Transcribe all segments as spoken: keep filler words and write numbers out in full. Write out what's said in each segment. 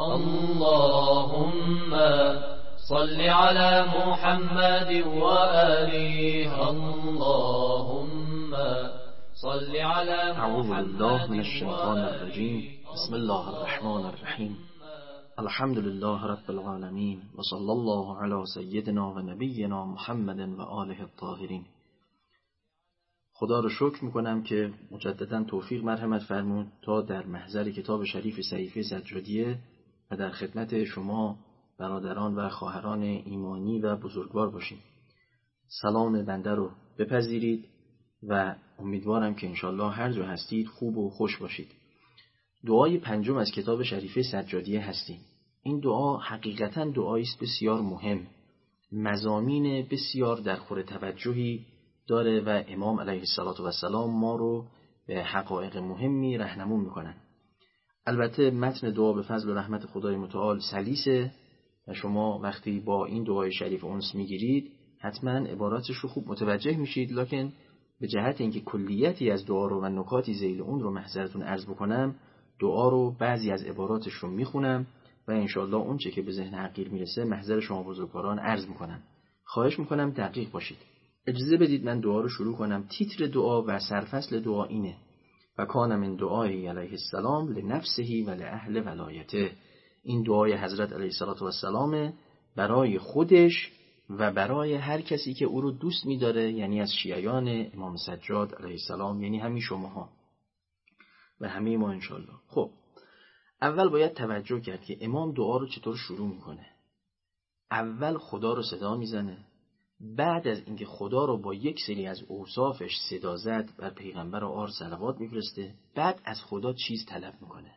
اللهم صل على محمد وآله اللهم صل على محمد. اعوذ بالله من الشیطان الرجیم. بسم الله الرحمن الرحیم. الحمد لله رب العالمین و صلی الله علی سیدنا و نبینا محمد و آله الطاهرین. خدا رو شکر میکنم که مجددا توفیق مرحمت فرمود تا در محضر کتاب شریف صحیفه سجادیه و در خدمت شما برادران و خواهران ایمانی و بزرگوار باشیم. سلام بنده رو بپذیرید و امیدوارم که انشالله هر جا هستید خوب و خوش باشید. دعای پنجم از کتاب شریفه سجادیه هستیم. این دعا حقیقتا دعایی است بسیار مهم، مضامین بسیار در خور توجهی داره و امام علیه السلام ما رو به حقایق مهمی راهنمون میکنن. البته متن دعا به فضل و رحمت خدای متعال سلیسه و شما وقتی با این دعای شریف انس میگیرید حتما عباراتش رو خوب متوجه میشید، لکن به جهت اینکه کلیتی از دعا رو و نکاتی ذیل اون رو محضرتون عرض بکنم، دعا رو بعضی از عباراتش رو میخونم و انشالله اون چه که به ذهن عقیل میرسه محضر شما بزرگواران عرض میکنم. خواهش میکنم دقیق باشید. اجازه بدید من دعا رو شروع کنم. تیتر دعا و سرفصل دعا اینه: و کان من دعای علیه السلام لنفسه و لأهل ولایته. این دعای حضرت علیه السلام برای خودش و برای هر کسی که او رو دوست می‌داره، یعنی از شیعیان امام سجاد علیه السلام، یعنی همین شماها و همه ما انشالله. خب اول باید توجه کرد که امام دعا رو چطور شروع میکنه. اول خدا رو صدا میزنه، بعد از اینکه خدا رو با یک سری از اوصافش صدا زد بر پیغمبر آر صلوات میفرسته، بعد از خدا چیز طلب میکنه.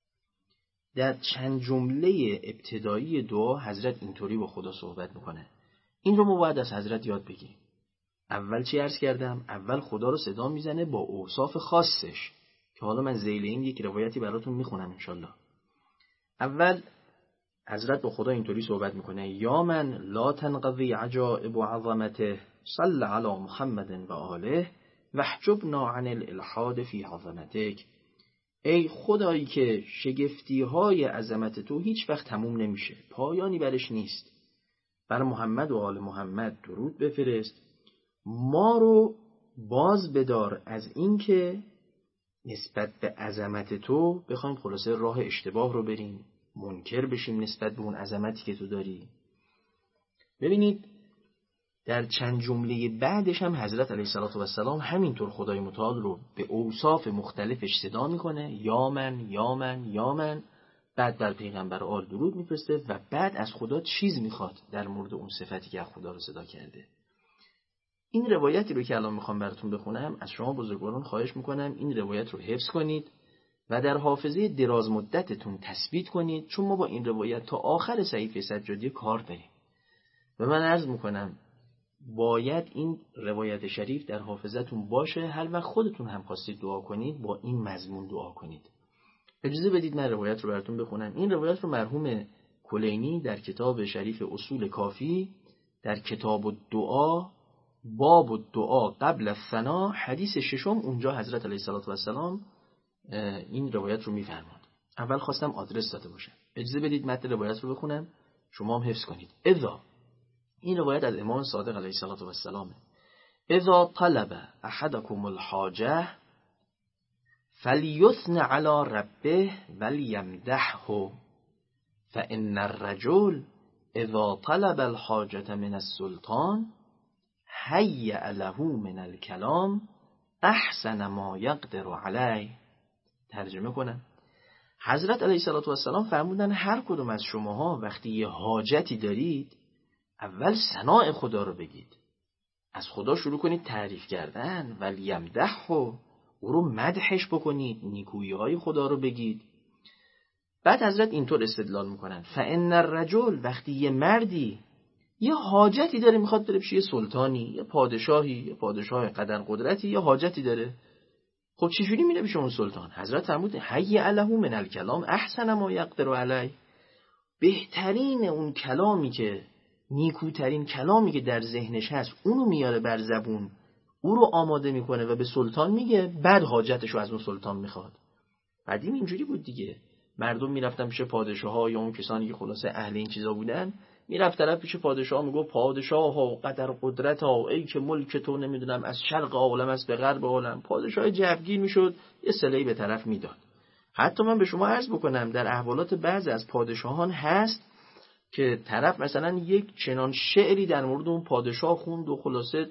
در چند جمله ابتدایی دعا حضرت اینطوری با خدا صحبت میکنه. این رو ما باید از حضرت یاد بگیریم. اول چی عرض کردم؟ اول خدا رو صدا میزنه با اوصاف خاصش که حالا من ذیل این یک روایتی براتون میخونم انشالله. اول حضرت با خدا اینطوری صحبت میکنه: یا من لا تنقضی عجائب و عظمته صل علی محمد و آله واحجبنا عن الالحاد فی عظمتک. ای خدایی که شگفتی های عظمت تو هیچ وقت تموم نمیشه، پایانی برش نیست، بر محمد و آل محمد درود بفرست. ما رو باز بدار از این که نسبت به عظمت تو بخوایم خلاصه راه اشتباه رو بریم، منکر بشیم نسبت به اون عظمتی که تو داری. ببینید در چند جمله بعدش هم حضرت علیه السلام همینطور خدای متعال رو به اوصاف مختلفش صدا میکنه: یا من یا من یا من. بعد بر پیغمبر آل درود میفرسته و بعد از خدا چیز میخواد در مورد اون صفتی که خدا رو صدا کرده. این روایتی رو که الان میخوام براتون بخونم از شما بزرگواران خواهش میکنم این روایت رو حفظ کنید و در حافظه دراز مدتتون تثبیت کنید، چون ما با این روایت تا آخر صحیفه سجادیه کار داریم و من عرض میکنم باید این روایت شریف در حافظتون باشه. هر وقت خودتون هم خواستید دعا کنید با این مضمون دعا کنید. اجازه بدید من روایت رو براتون بخونم. این روایت رو مرحوم کلینی در کتاب شریف اصول کافی در کتاب الدعا باب الدعا قبل الثنا حدیث ششم اونجا حضرت علیه السلام این روایت رو میفرماد. اول خواستم آدرس داده باشم. اجازه بدید متن روایت رو بخونم شما هم حفظ کنید. اذا، این روایت از امام صادق علیه السلام: اذا طلب احدكم الحاجه فلیثن علی ربه ولیمدحه فان الرجل اذا طلب الحاجه من السلطان هیأ له من الکلام احسن ما یقدر علیه. ترجمه کنم. حضرت علیه السلام فرمودن هر کدوم از شماها وقتی یه حاجتی دارید اول ثناء خدا رو بگید، از خدا شروع کنید تعریف کردن، ولیمدحه، او رو مدحش بکنید، نیکویی های خدا رو بگید. بعد حضرت اینطور استدلال میکنن: فان الرجل، وقتی یه مردی یه حاجتی داره میخواد بره پیش یه سلطانی، یه پادشاهی، یه پادشاه قدر قدرتی، یه حاجتی داره، خب چجوری میره پیش اون سلطان؟ حضرت فرمود هیأ له من الکلام احسن ما یقدر علیه. بهترین اون کلامی که نیکوترین کلامی که در ذهنش هست اونو میاره بر زبون، او رو آماده میکنه و به سلطان میگه، بعد حاجتشو از اون سلطان میخواد. قدیم اینجوری بود دیگه. مردم میرفتن پیش پادشاه‌ها یا اون کسانی که خلاصه اهل این چیزا بودن، میرفت طرف پیش پادشاه میگه پادشاه ها قدر قدرت ها ای که ملک تو نمیدونم از شرق عالم است به غرب عالم. پادشاه جوگیر میشد، یه صله‌ای به طرف میداد. حتی من به شما عرض بکنم در احوالات بعضی از پادشاهان هست که طرف مثلا یک چنان شعری در مورد اون پادشاه خوند و خلاصه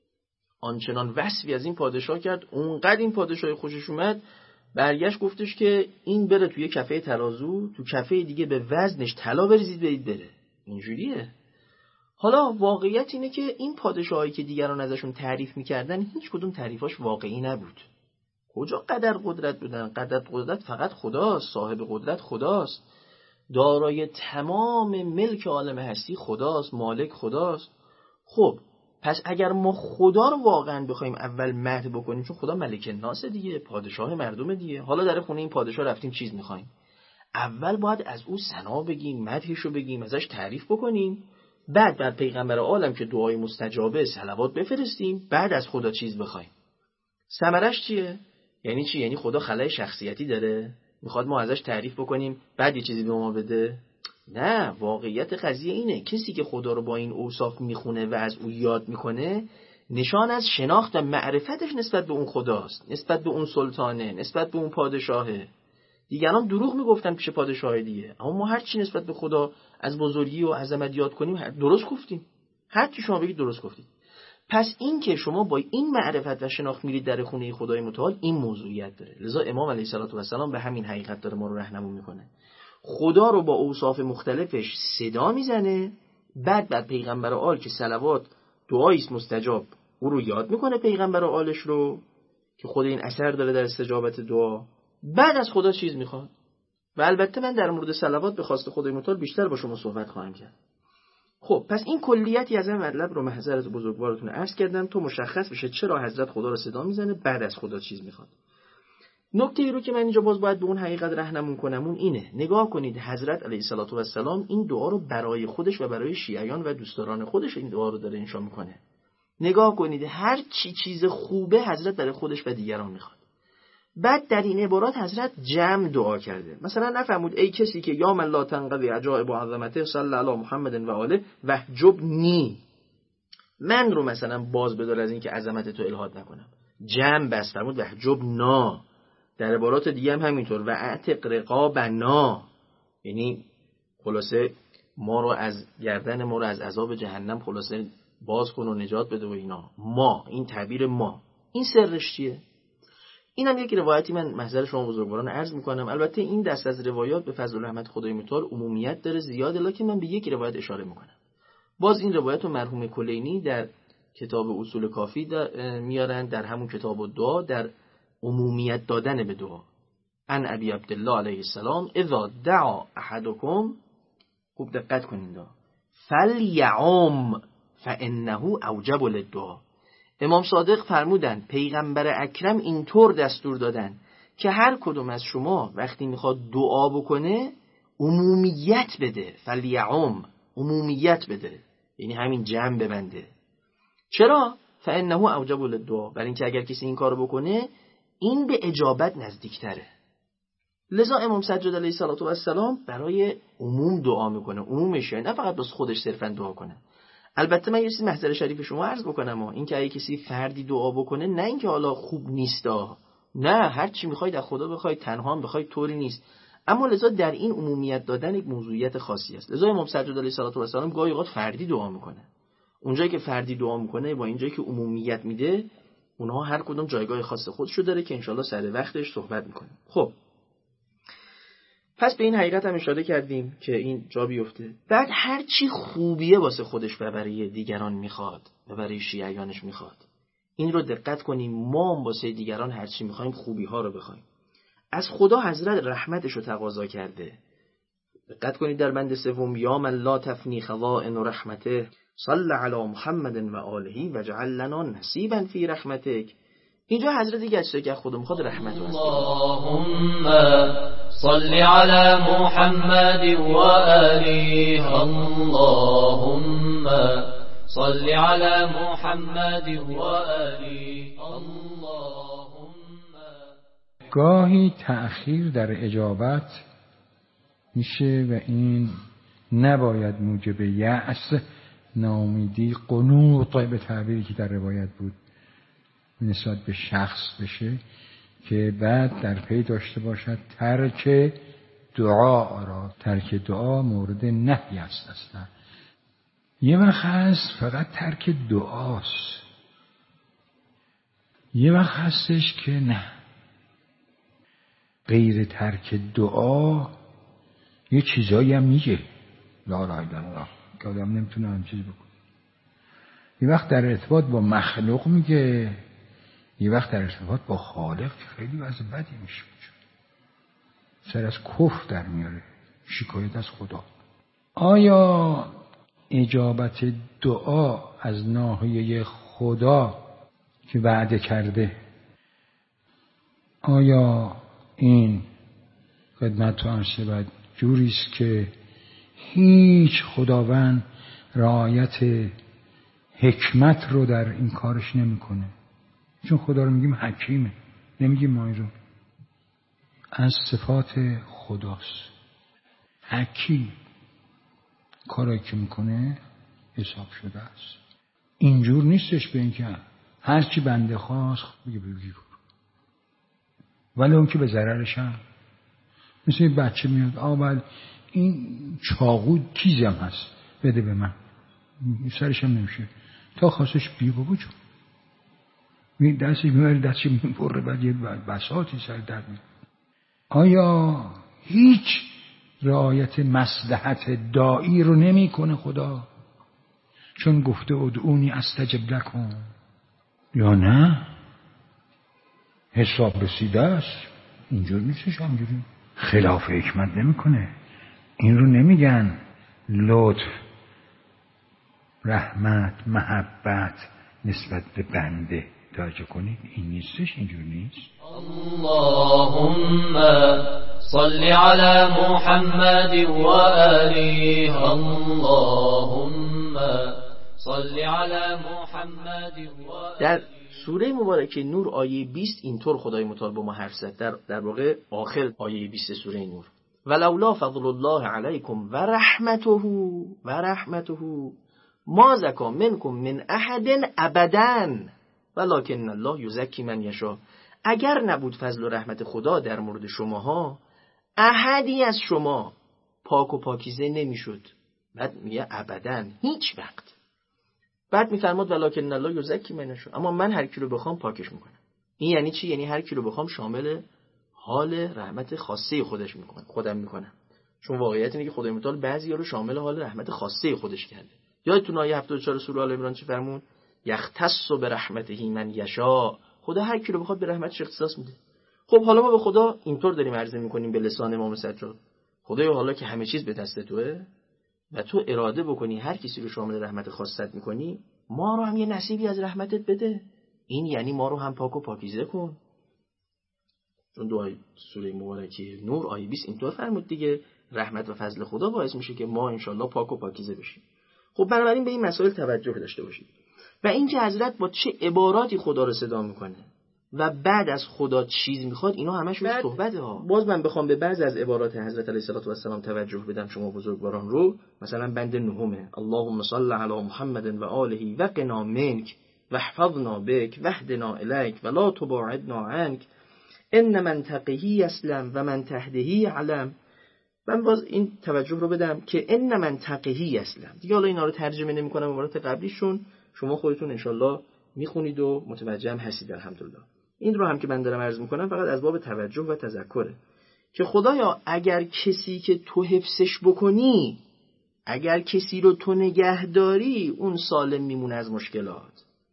آنچنان وصفی از این پادشاه کرد، اونقدر این پادشاه خوشش اومد برگشت گفتش که این بره توی کفه ترازو، تو کفه دیگه به وزنش طلا بریزید برید بره. اینجوریه. حالا واقعیت اینه که این پادشاهایی که دیگران ازشون تعریف میکردن هیچ کدوم تعریفاش واقعی نبود. کجا قدر قدرت بودن؟ قدر قدرت فقط خداست، صاحب قدرت خداست، دارای تمام ملک عالم هستی خداست، مالک خداست. خب پس اگر ما خدا رو واقعا بخوایم اول مدح بکنیم، چون خدا ملک الناس دیگه، پادشاه مردم دیگه، حالا در خونه این پادشاه رفتیم چیز میخوایم، اول باید از او ثنا بگیم، مدحشو بگیم، ازش تعریف بکنیم، بعد بر پیغمبر عالم که دعای مستجابه صلوات بفرستیم، بعد از خدا چیز بخوایم. ثمرش چیه؟ یعنی چی؟ یعنی خدا خلای شخصیتی داره؟ میخواد ما ازش تعریف بکنیم بعد یه چیزی به ما بده؟ نه، واقعیت قضیه اینه کسی که خدا رو با این اوصاف میخونه و از او یاد میکنه، نشان از شناخت و معرفتش نسبت به اون خداست، نسبت به اون سلطانه، نسبت به اون پادشاهه. دیگران دروغ میگفتن پیش پادشاه دیگه، اما ما هر چی نسبت به خدا از بزرگی و عظمت یاد کنیم درست گفتیم، هر چی شما بگید درست گفتید. پس این که شما با این معرفت و شناخت میرید در خونه خدای متعال، این موضوعیت داره. لذا امام علیه السلام به همین حقیقت داره ما رو راهنمون میکنه. خدا رو با اوصاف مختلفش صدا میزنه، بعد بعد پیغمبر آل که صلوات دعایی است مستجاب، او رو یاد میکنه پیغمبر آلش رو که خود این اثر داره در استجابت دعا، بعد از خدا چیز میخواد. و البته من در مورد صلوات به خواست خدای متعال بیشتر با شما صحبت خواهم کرد. خب پس این کلیتی از این مطلب رو محضرت بزرگوارتون عرض کردم تا مشخص بشه چرا حضرت خدا رو صدا میزنه، بعد از خدا چیز میخواد. نکته ای رو که من اینجا باز باید به اون حقیقت راهنمون کنم اون اینه، نگاه کنید حضرت علیه السلام این دعا رو برای خودش و برای شیعیان و دوستداران خودش این دعا رو داره انشا میکنه. نگاه کنید هر چی چیز خوبه حضرت برای خودش و دیگران میخواد. بعد در این عبارات حضرت جمع دعا کرده. مثلا نفرمود ای کسی که یا من لا تنقضی عجائب و عظمته صلی علی محمد و آله وحجبنی، من رو مثلا باز بدار از این که عظمت تو الحاد نکنم. جمع بس فرمود وحجبنا. در عبارات دیگه هم همینطور و اعتق رقابنا، یعنی خلاصه ما رو از گردن ما رو از عذاب جهنم خلاصه باز کن و نجات بده و اینا. ما، این تعبیر ما، این سرش چیه؟ اینم یک روایتی من محضر شما بزرگواران عرض میکنم. البته این دست از روایات به فضل و رحمت خدای متعال عمومیت داره زیاده، لکن من به یک روایت اشاره میکنم. باز این روایت رو مرحوم کلینی در کتاب اصول کافی میارن، در همون کتاب الدعا در عمومیت دادن به دعا. ان ابی عبدالله علیه السلام اذا دعا احدکم، خوب دقت کنید، فلیعم فانه اوجب للدعا. امام صادق فرمودن پیغمبر اکرم اینطور دستور دادن که هر کدوم از شما وقتی میخواد دعا بکنه عمومیت بده. فلیعم، عمومیت بده، یعنی همین جمع ببنده. چرا؟ فانه اوجب للدعا، برای اینکه اگر کسی این کارو بکنه این به اجابت نزدیکتره. لذا امام سجاد علیه السلام برای عموم دعا میکنه، عمومش، یعنی نه فقط بس خودش صرفا دعا کنه. البته من یه چیز محضر شریف شما عرض بکنم، این که اگه کسی فردی دعا بکنه نه اینکه حالا خوب نیست، نه، هر چی میخواید از خدا بخواید، تنها هم بخواید، طوری نیست. اما لذا در این عمومیت دادن یک موضوعیت خاصی است. لذا امام سجاد علیه السلام گاهی اوقات فردی دعا میکنه. اونجایی که فردی دعا میکنه با اینجایی که عمومیت میده، اونها هر کدوم جایگاه خاص خودشو داره که انشالله سر وقتش صحبت میکنیم. خب پس به این حقیقت هم اشاره کردیم که این جا بیفته. بعد هر چی خوبیه واسه خودش و برای دیگران میخواد و برای شیعیانش میخواد. این رو دقت کنیم، ما هم واسه دیگران هر چی میخوایم خوبی ها رو بخوایم. از خدا حضرت رحمتش رو تقاضا کرده. دقت کنید در بند سوم یا من لا تفنی خزائن رحمته صلی علی محمد و آله و جعل لنا نصیبا فی رحمتک. اینجا حضرت دیگه از که خودم میخواد رحمت رو اللهم صل علی محمد و آله. اللهم صل علی محمد و آله. گاهی تأخیر در اجابت میشه و این نباید موجب یأس، ناامیدی، قنوط به تعبیری که در روایت بود نسبت به شخص بشه که بعد در پی داشته باشد ترک دعا را. ترک دعا مورد نهی است اصلا. یه وقت هست فقط ترک دعاست، یه وقت هستش که نه، غیر ترک دعا یه چیزایی هم میگه لا اله الا الله که آدم نمیتونه هم چیز بکنه. یه وقت در ارتباط با مخلوق میگه، یه وقت در ارتباط با خالق خیلی وضع بدی میشه، سر از کفر در میاره، شکایت از خدا. آیا اجابت دعا از ناحیه خدا که وعده کرده، آیا این خدمت تو عرض شود جوریست که هیچ خداوند رعایت حکمت رو در این کارش نمیکنه؟ چون خدا رو میگیم حکیمه، نمیگیم مایی رو. از صفات خداست حکیم، کارایی که میکنه حساب شده است. اینجور نیستش به این که هرچی بنده خواست بگه بگی برو، ولی اون که به ضررش هم. مثل این بچه میاد آول این چاقو تیزم هست بده به من، سرش هم نمیشه تا خواستش بی بابا جون می دستش میبره دستش میبره بعد یه بساطی سر درد میاد. آیا هیچ رعایت مصلحت داعی رو نمی کنه خدا؟ چون گفته ادعونی استجب لکم. یا نه حساب رسیده است، اینجور نیستش، همجوری خلاف حکمت نمی کنه. این رو نمیگن لطف، رحمت، محبت نسبت به بنده. توجه کنید این نیستش، اینجور نیست. اللهم صل علی محمد و آله. اللهم صل علی محمد و آله. در سوره مبارکه نور آیه بیست اینطور خدای متعال با ما حرف زد، در در واقع آخر آیه بیست سوره نور: ولولا فضل الله علیکم و رحمته و رحمته ما زکا منکم من احد ابدا ولکن الله یزکی من یشاء. اگر نبود فضل و رحمت خدا در مورد شماها، احدی از شما پاک و پاکیزه نمیشد. بعد میگه ابدا، هیچ وقت. بعد میفرماد ولکن الله یزکی من یشاء، اما من هر کی رو بخوام پاکش میکنم. این یعنی چی؟ یعنی هر کی رو بخوام شامل حال رحمت خاصه خودش میکنم، خودم میکنم. چون واقعیت اینه که خدای متعال بعضیا رو شامل حال رحمت خاصه خودش کرده. یادتون آیه هفتاد و چهار سوره آل عمران چه فرمود؟ یختص برحمته من یشاء. خدا هر کی رو بخواد به رحمتش اختصاص میده. خب حالا ما به خدا اینطور داریم عرضه میکنیم به لسان امام سجاد: خدایا حالا که همه چیز به دست توئه و تو اراده بکنی هر کسی رو شامل رحمت خاصت میکنی، ما رو هم یه نصیبی از رحمتت بده. این یعنی ما رو هم پاک و پاکیزه کن. چون دعای سوره مبارکه نور آیه بیست اینطور فرمود دیگه، رحمت و فضل خدا باعث میشه که ما انشالله پاک و پاکیزه بشیم. خب بنابراین به این مسائل توجه داشته باشید. و اینکه حضرت با چه عباراتی خدا رو صدا میکنه و بعد از خدا چیز میخواد، اینا همش روی صحبته ها. باز من بخوام به بعضی از عبارات حضرت علیه السلام توجه بدم شما بزرگواران رو، مثلا بند نهمه: اللهم صل علی محمد و آله و قنا منک و احفظنا بک و اهدنا الیک و لا تباعدنا عنک ان من تقیه اسلم و من تهدهی علم. من باز این توجه رو بدم که ان من تقیه اسلم دیگه. حالا اینا رو ترجمه نمی‌کنم، عبارات قبلیشون شما خودتون انشالله میخونید و متوجه هم هستید الحمدلله. این رو هم که من دارم عرض میکنم فقط از باب توجه و تذکره که خدایا اگر کسی که تو حفظش بکنی، اگر کسی رو تو نگهداری، اون سالم میمونه از مشکلات.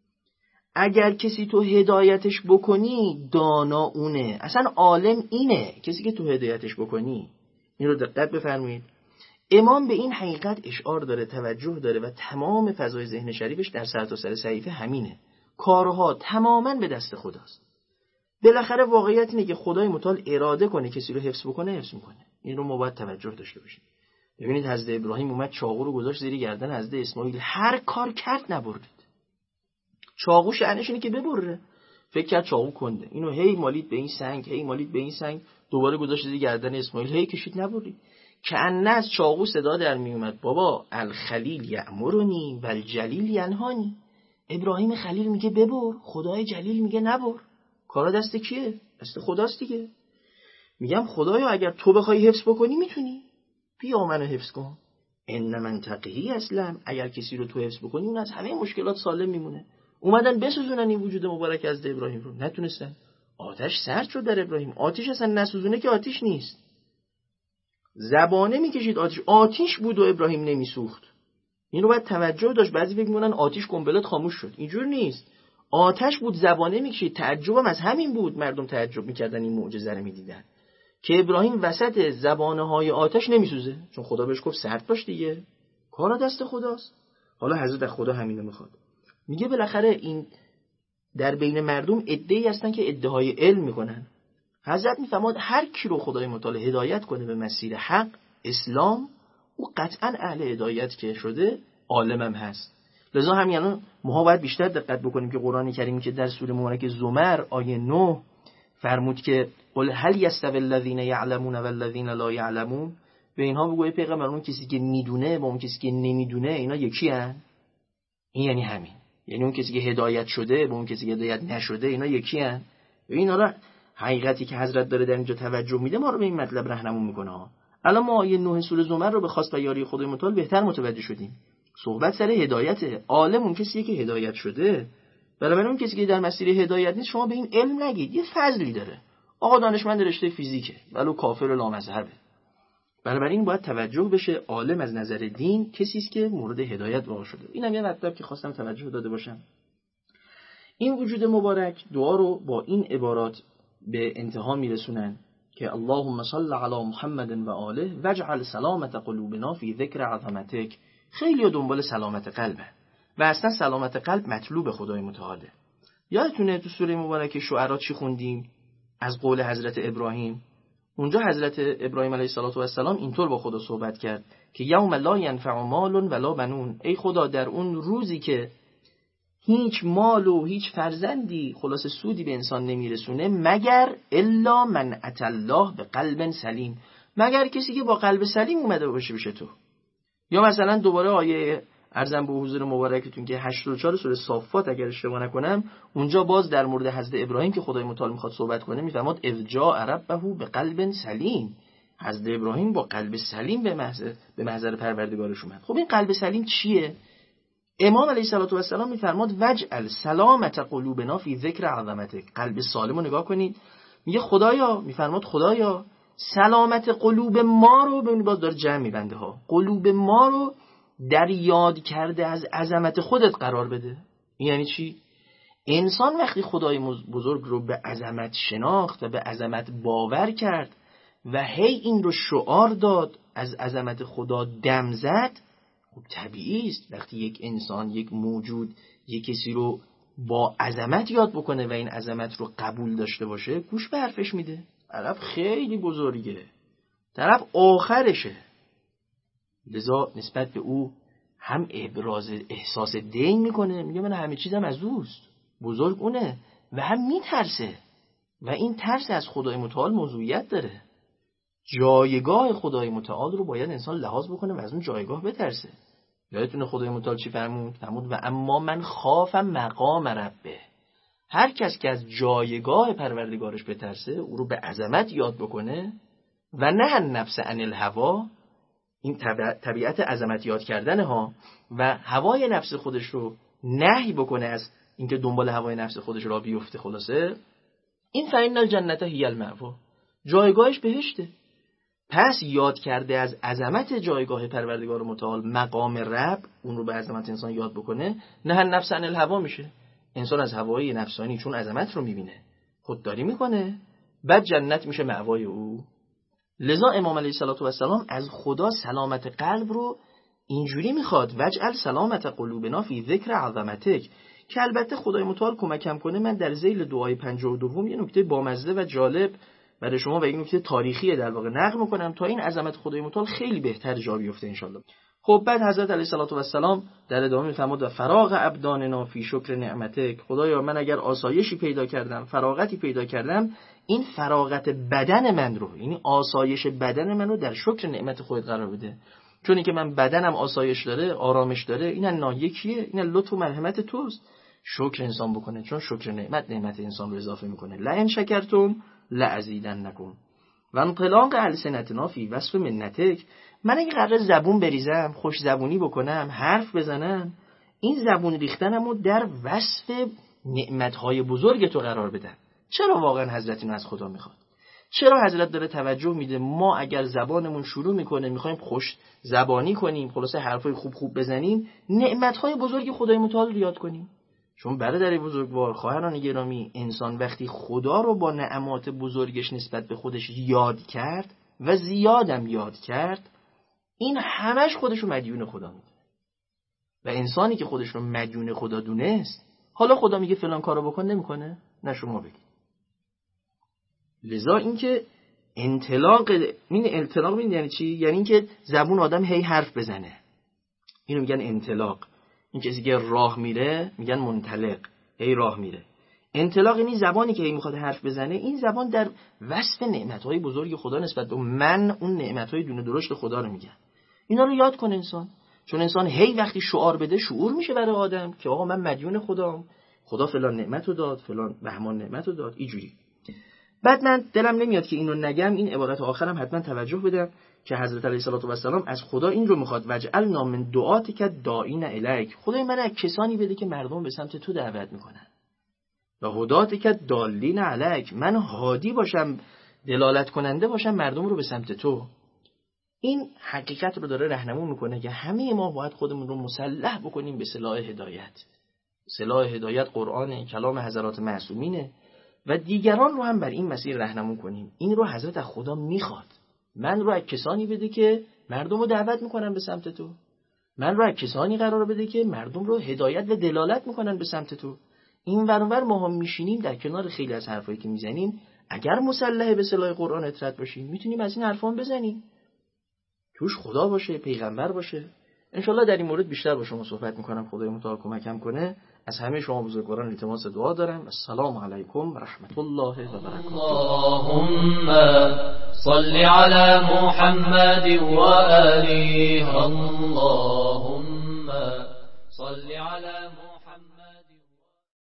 اگر کسی تو هدایتش بکنی، دانا اونه، اصلا عالم اینه، کسی که تو هدایتش بکنی. این رو دقت بفرمایید. امام به این حقیقت اشعار داره، توجه داره و تمام فضای ذهن شریفش در سرتاسر صحیفه همینه. کارها تماما به دست خداست. بالاخره واقعیت اینه که خدای متعال اراده کنه کسی رو حفظ بکنه، حفظ میکنه. این رو ما باید توجه داشته باشیم. ببینید حضرت ابراهیم اومد چاقو رو گذاشت زیر گردن حضرت اسماعیل، هر کار کرد نبرید. چاقو شأنش اینه که ببره. فکر کرد چاقو کنده، اینو هی مالید به این سنگ، هی مالید به این سنگ، دوباره گذاشت زیر گردن اسماعیل، هی کشید نبرید. که ان از چاقو صدا در می اومد بابا الخلیل یأمرنی و الجلیل ینهانی. ابراهیم خلیل میگه ببر، خدای جلیل میگه نبر. کارا دست کیه؟ دست خداست دیگه. میگم خدایا اگر تو بخوای حفظ بکنی میتونی، بیا منو حفظ کن. ان من تقی اسلم، اگر کسی رو تو حفظ بکنی اون از همه مشکلات سالم میمونه. اومدن بسوزونن این وجود مبارک از ابراهیم رو، نتونستن. آتش سرد شد در ابراهیم. آتش اصلا نسوزونه که آتش نیست، زبانه میکشید آتش. آتش بود و ابراهیم نمیسوخت. این رو باید توجه داشت. بعضی فکر میکنن آتش قنبلات خاموش شد، اینجور نیست. آتش بود زبانه میکشید. تعجبم از همین بود، مردم تعجب میکردن این معجزه رو میدیدن که ابراهیم وسط زبانه های آتش نمیسوزه، چون خدا بهش گفت سرد باش دیگه، کارا دست خداست. حالا حضرت خدا همینو میخواد. میگه بالاخره این در بین مردم عده‌ای هستن که ادعای علم میکنن. حضرت میفرماد هر کی رو خدای متعال هدایت کنه به مسیر حق اسلام، او قطعا اهل هدایت که شده عالمم هست. لذا همین الان ما باید بیشتر دقت بکنیم که قرآن کریمی که در سوره مبارکه زمر آیه نه فرمود که قل هل یستوی الذین یعلمون والذین لا یعلمون، به اینها بگوی پیغمبر اون کسی که میدونه با اون کسی که نمیدونه اینا یکی هن؟ این یعنی همین، یعنی اون کسی که هدایت شده با اون کسی که هدایت نشده اینا یکی هن؟ این حالا حقیقتی که حضرت داره در اینجا توجه میده ما رو به این مطلب راهنمون میکنه ها. الان ما آیه نه سوره زمر رو به خواست و یاری خدای متعال بهتر متوجه شدیم. صحبت سر هدایته. عالم اون کسیه که هدایت شده. برای اون کسی که در مسیر هدایت نیست شما به این علم نگید، یه فضلی داره. آقا دانشمند رشته فیزیکه ولو کافر و لامذهبه. برای این باید توجه بشه. عالم از نظر دین کسی است که مورد هدایت واقع شده. اینم یه مطلب که خواستم توجه داده باشم. این وجود مبارک دعا رو با این عبارات به انتها میرسونن که اللهم صل علی محمد و آله واجعل سلامت قلوبنا فی ذکر عظمتک. خیلی دنبال سلامت قلبه و اصلا سلامت قلب مطلوب خدای متعاله. یادتونه تو سوره مبارکه شعرا چی خوندیم از قول حضرت ابراهیم؟ اونجا حضرت ابراهیم علیه السلام اینطور با خدا صحبت کرد که یوم لا ینفع مال ولا بنون، ای خدا در اون روزی که هیچ مال و هیچ فرزندی خلاص سودی به انسان نمیرسونه مگر الا من اتى الله به قلب سلیم، مگر کسی که با قلب سلیم اومده باشه بشه تو. یا مثلا دوباره آیه ارزم به حضور مبارکتون که هشتاد و چهار سوره صافات اگر اشتباه نکنم، اونجا باز در مورد حضرت ابراهیم که خدای متعال میخواد صحبت کنه میفرماد اذ جاء ربه به قلب سلیم. حضرت ابراهیم با قلب سلیم به محضر به محضر پروردگارش اومد. خب این قلب سلیم چیه؟ امام علیه السلام میفرماد وجعل سلامت قلوبنا فی ذکر عظمتک. قلب سالم رو نگاه کنید، میگه خدایا، میفرماد خدایا سلامت قلوب ما رو، ببینید باز داره جمع میبنده ها، قلوب ما رو در یاد کرده از عظمت خودت قرار بده. این یعنی چی؟ انسان وقتی خدای بزرگ رو به عظمت شناخت و به عظمت باور کرد و هی این رو شعار داد، از عظمت خدا دم زد، خب طبیعی است وقتی یک انسان، یک موجود، یک کسی رو با عظمت یاد بکنه و این عظمت رو قبول داشته باشه، گوش به حرفش میده. طرف خیلی بزرگه، طرف آخرشه، لذا نسبت به او هم ابراز احساس دین میکنه، میگه من همه چیزم از اوست، بزرگ اونه، و هم میترسه و این ترس از خدای متعال موضوعیت داره. جایگاه خدای متعال رو باید انسان لحاظ بکنه و از اون جایگاه بترسه. یادتونه خدای متعال چی فرمود؟ فرمود و اما من خافم مقام ربه. هر کس که از جایگاه پروردگارش بترسه، او رو به عظمت یاد بکنه و نه نفس عن الهوا، این طبیعت عظمت یاد کردنه ها، و هوای نفس خودش رو نهی بکنه از اینکه دنبال هوای نفس خودش را بیفته. خلاصه این فإن الجنة هی المأوا، جایگاهش بهشته. پس یاد کرده از عظمت جایگاه پروردگار متعال، مقام رب، اون رو به عظمت انسان یاد بکنه، نه نفس عن الهوا میشه. انسان از هوای نفسانی چون عظمت رو میبینه خودداری میکنه، بعد جنت میشه مأوای او. لذا امام علیه السلام از خدا سلامت قلب رو اینجوری میخواد وجعل سلامت قلوبنا فی ذکر عظمتک، که البته خدای متعال کمکم کنه من در ذیل دعای پنجاه و دوم یه نکته بامزه و جالب برای شما و یک نکته تاریخی در واقع نقل میکنم تا این عظمت خدای متعال خیلی بهتر جا بیفته انشالله. خب بعد حضرت علیه السلام در ادامه میفرماد و فراغ ابداننا فی شکر نعمتک، خدایا من اگر آسایشی پیدا کردم، فراغتی پیدا کردم، این فراغت بدن من رو، یعنی آسایش بدن من رو در شکر نعمت خودت قرار بده. چون اینکه من بدنم آسایش داره، آرامش داره، این ناحیه کیه؟ این لطف و مرحمت توست. شکر انسان بکنه، چون شکر نعمت نعمت انسان رو اضافه میکنه. لئن شکرتم لازیدنکم و انطلاق السنتنا فی وصف منتک. من اگه قراره زبون بریزم، خوش زبونی بکنم، حرف بزنم، این زبون ریختنم رو در وصف نعمتهای بزرگ تو قرار بدم. چرا واقعا حضرت اینو از خدا میخواد؟ چرا حضرت داره توجه میده ما اگر زبانمون شروع میکنه میخوایم خوش زبانی کنیم، خلاصه حرفای خوب خوب بزنیم، نعمتهای بزرگ خدای متعال رو یاد کنیم؟ چون برادر بزرگوار، خواهران گرامی، انسان وقتی خدا رو با نعمات بزرگش نسبت به خودش یاد کرد و زیادم یاد کرد، این همش خودش رو مدیون خدا میدونه. و انسانی که خودش رو مدیون خدا دونست، حالا خدا میگه فلان کارو بکن، نمیکنه؟ نه شما بگید. لذا اینکه انطلاق، این انطلاق این یعنی چی؟ یعنی اینکه زبون آدم هی حرف بزنه، اینو میگن انطلاق. این کسی که راه میره میگن منطلق، هی راه میره. انطلاق یعنی زبانی که هی میخواد حرف بزنه، این زبان در وصف نعمتهای بزرگ خدا نسبت به من اون نعمتهای دونه درشت خدا رو میگن. اینا رو یاد کن انسان، چون انسان هی وقتی شعار بده شعور میشه برای آدم که آقا من مدیون خدام، خدا فلان نعمتو داد، فلان بهمان نعمتو داد، اینجوری. بعد من دلم نمیاد که اینو نگم، این عبارت آخرم حتما توجه بدم که حضرت علیه السلام از خدا این رو میخواد: وجعلنا من دعاتک داعین الیک. خدای من از کسانی بده که مردم به سمت تو دعوت میکنن. و هداتک دالین علیک، من هادی باشم، دلالت کننده باشم مردم رو به سمت تو. این حقیقت رو داره راهنمون میکنه که همه ما باید خودمون رو مسلح بکنیم به سلاح هدایت. سلاح هدایت قرآن، کلام حضرات معصومینه و دیگران رو هم بر این مسیر راهنمون کنیم. این رو حضرت از خدا میخواد. من رو از کسانی بده که مردم رو دعوت میکنن به سمت تو. من رو از کسانی قرار بده که مردم رو هدایت و دلالت میکنن به سمت تو. این ورانور ما هم میشینیم در کنار خیلی از حرفایی که میزنیم، اگر مسلح به سلاح قرآن اطرد باشیم میتونیم از این حرفان بزنیم، توش خدا باشه، پیغمبر باشه. انشالله در این مورد بیشتر با شما صحبت میکنم. خدای متعال کمکم کنه. از همه شما بزرگواران التماس دعا دارم. السلام علیکم و رحمت الله و برکاته. اللهم صل علی محمد و آله. الله